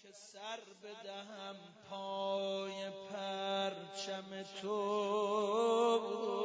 که سر بدهم پای پرچم تو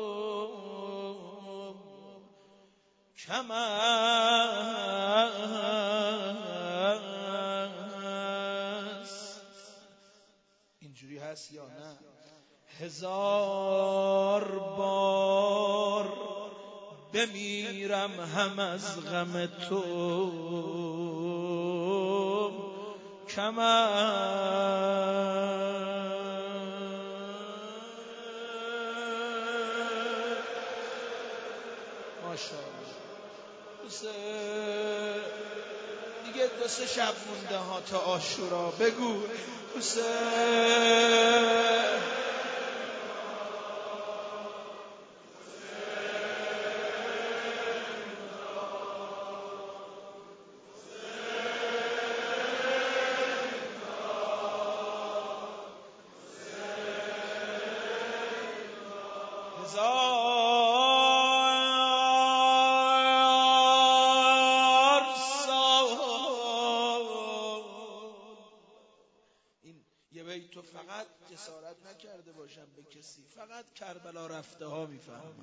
کم است. اینجوری هست یا نه؟ 1000 بار بمیرم هم از غم تو کم ماشاءالله. دیگه 2-3 شب مونده ها تا عاشورا. بگو تو فقط جسارت نکرده باشم به کسی، فقط کربلا رفته ها میفهمن.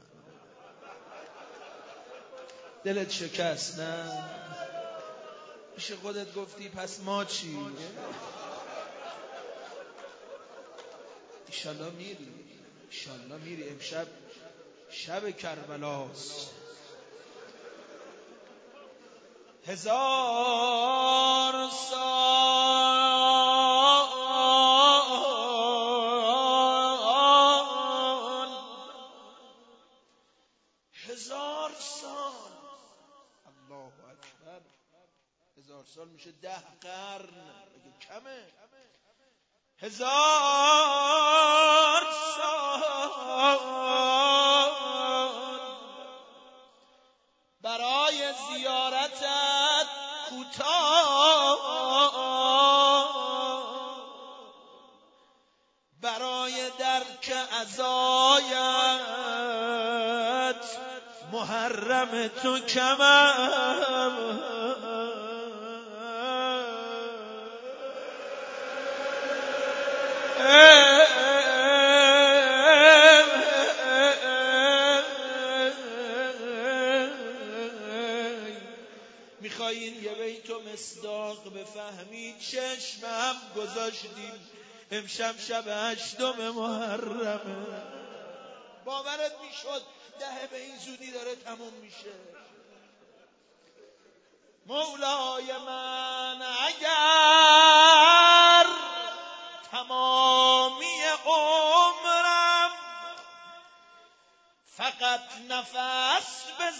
دلت شکست نه؟ پیش خودت گفتی پس ما چی؟ ایشالله میری امشب شب کربلاست. 1000 سال. الله اکبر. 1000 سال میشه 10 قرن. اگه کمه 1000 سال برای زیارتت کوتاه، برای درک عزایت محرم تو کمم. میخوای این یه بیتو مصداق بفهمی؟ چشمم گذاشتیم امشب شب 8 محرمه. باورت میشد 10 به این زودی داره تموم میشه؟ مولای من اگر تمامی عمرم فقط نفس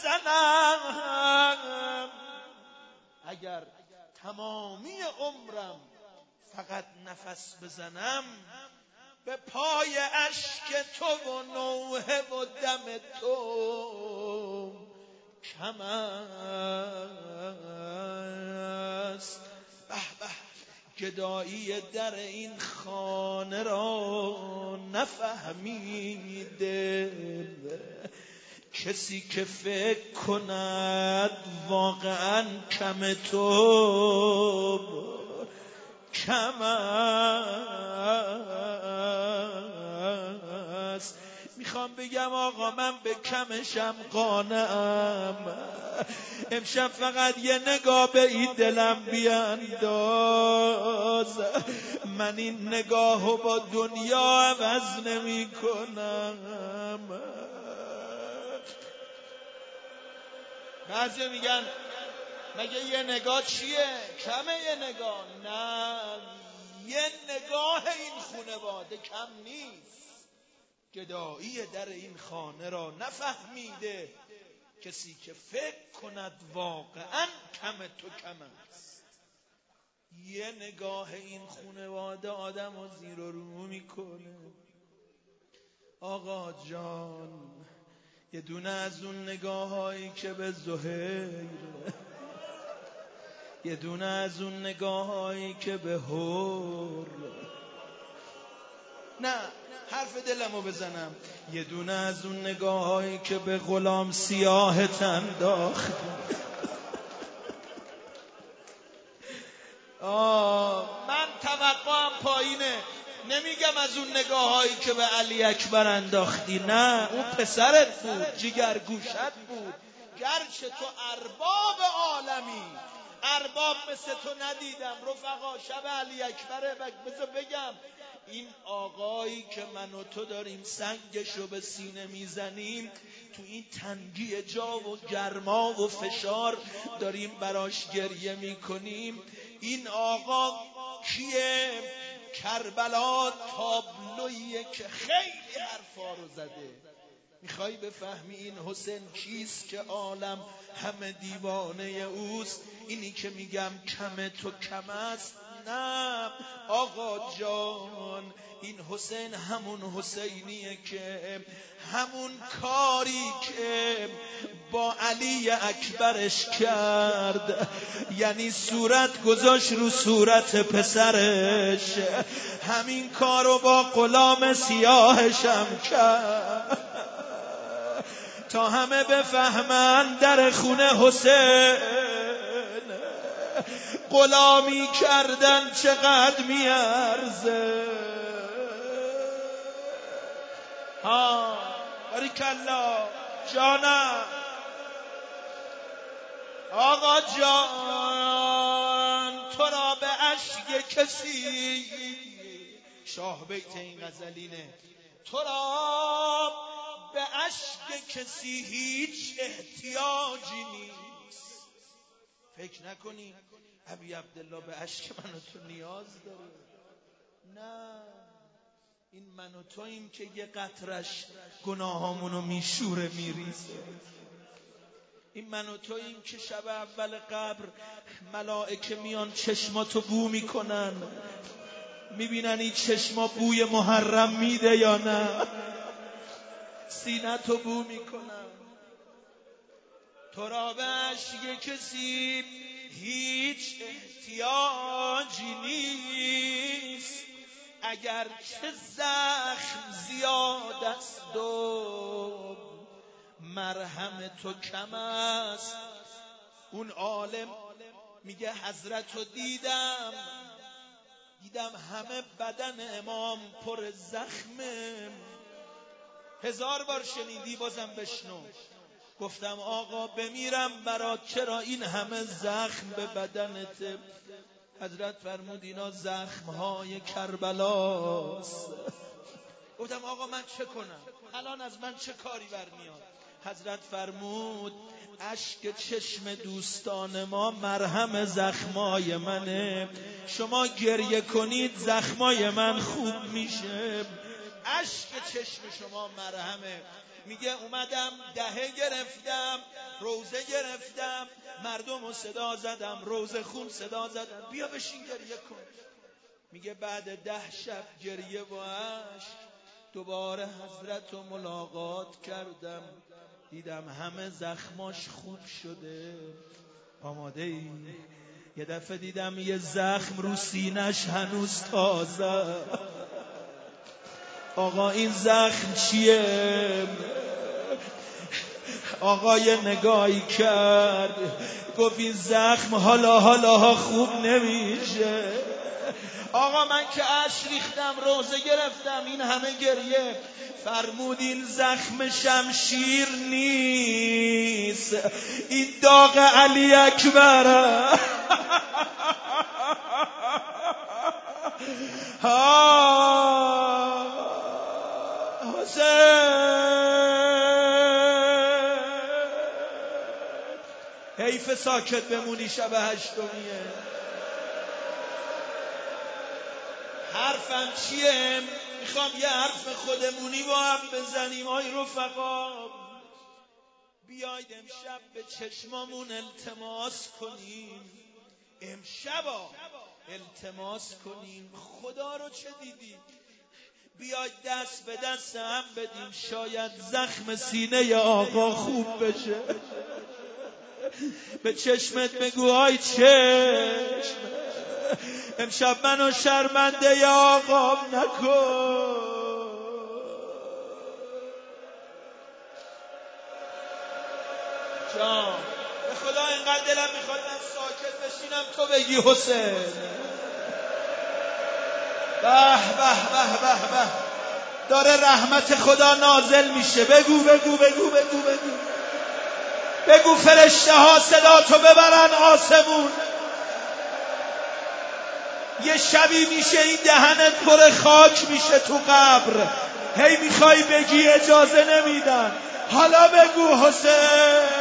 بزنم، اگر تمامی عمرم فقط نفس بزنم، به پای اشک تو و نوحه و دم تو کم است. به به، گدایی در این خانه را نفهمیده کسی که فکر کند واقعا کم تو کم است. میخوام بگم آقا من به کمشم قانعم. امشب فقط یه نگاه به این دلم بیانداز، من این نگاهو با دنیا عوض نمی کنم. بعضی میگن مگه یه نگاه چیه؟ کمه یه نگاه؟ نه، یه نگاه این خانواده کم نیست. گدایی در این خانه را نفهمیده کسی که فکر کند واقعا کم تو کم است. یه نگاه این خانواده آدم رو زیر و رو میکنه. آقا جان، یه دونه از اون نگاه هایی که به زهیر، یه دونه از اون نگاه هایی که به هور، نه حرف دلمو بزنم، یه دونه از اون نگاه هایی که به غلام سیاهت انداخت. من پایینه. نمیگم از اون نگاه هایی که به علی اکبر انداختی، نه، اون پسرت بود، جگرگوشت بود. گرچه تو ارباب عالمی، ارباب مثل تو ندیدم رفقا. شب علی اکبره. بذار بگم این آقایی که من و تو داریم سنگشو به سینه میزنیم، تو این تنگی جا و گرما و فشار داریم براش گریه میکنیم. این آقا کیه؟ کربلا تابلویه که خیلی حرفا رو زده. میخوای بفهمی این حسین کیست که عالم همه دیوانه اوست؟ اینی که میگم کم تو کم است؟ نه آقا جان، این حسین همون حسینیه که همون کاری که با علی اکبرش کرد، یعنی صورت گذاشت رو صورت پسرش، همین کارو با غلام سیاهشم کرد تا همه بفهمن در خونه حسین غلامی کردن چقدر میارزه. ها باریکالله جانم. آقا جان تو را به اشک کسی، شاه بیت این غزلینه، تو را به اشک کسی هیچ احتیاجی نیست. فکر نکنی ابی عبدالله به اشک من و تو نیاز داره. نه، این من و توییم که یه قطرش گناهامونو میشوره میریزه. این من و توییم که شب اول قبر ملائکه میان چشماتو بو میکنن، میبینن این چشما بوی محرم میده یا نه، سینه‌تو بو میکنن. تو را به اشک کسی هیچ احتیاجی نیست، اگر چه زخم زیاد است و مرهم تو کم است. اون عالم میگه حضرت رو دیدم همه بدن امام پر زخمه. 1000 بار شنیدی بازم بشنو. گفتم آقا بمیرم برات، چرا این همه زخم به بدنت؟ حضرت فرمود اینا زخمهای کربلاست. گفتم آقا من چه کنم؟ الان از من چه کاری برمیاد؟ حضرت فرمود اشک چشم دوستان ما مرهم زخمای منه، شما گریه کنید زخمای من خوب میشه. اشک چشم شما مرهمه. میگه اومدم دهه گرفتم، روزه گرفتم، مردم رو صدا زدم، روزه خون صدا زدم، بیا بشین گریه کن. میگه بعد 10 شب گریه و اشک دوباره حضرت رو ملاقات کردم، دیدم همه زخماش خوب شده. آماده ای؟ یه دفعه دیدم یه زخم رو سینش هنوز تازه. آقا این زخم چیه؟ آقا یه نگاهی کرد گفت این زخم حالا خوب نمیشه. آقا من که اشک ریختم، روزه گرفتم، این همه گریه. فرمود این زخم شمشیر نیست، این داغ علی اکبره. حیف ساکت بمونی شب 8میه. حرفم چیه؟ میخوام یه حرف خودمونی با هم بزنیم. آی رفقا بیاید امشب به چشمامون التماس کنیم، امشبا التماس کنیم. خدا رو چه دیدی؟ بیاید دست به دست هم بدیم، شاید زخم سینه آقا خوب بشه. به چشمت بگو آی چشم، امشب منو شرمنده یا آقا نکن. جان به خدا اینقدر دلم میخواد من ساکت بشینم تو بگی حسین. به به به به. داره رحمت خدا نازل میشه. بگو بگو بگو بگو بگو بگو فرشته ها صداتو ببرن آسمون. یه شبی میشه این دهنت پر خاک میشه تو قبر، هی میخوای بگی اجازه نمیدن. حالا بگو حسین.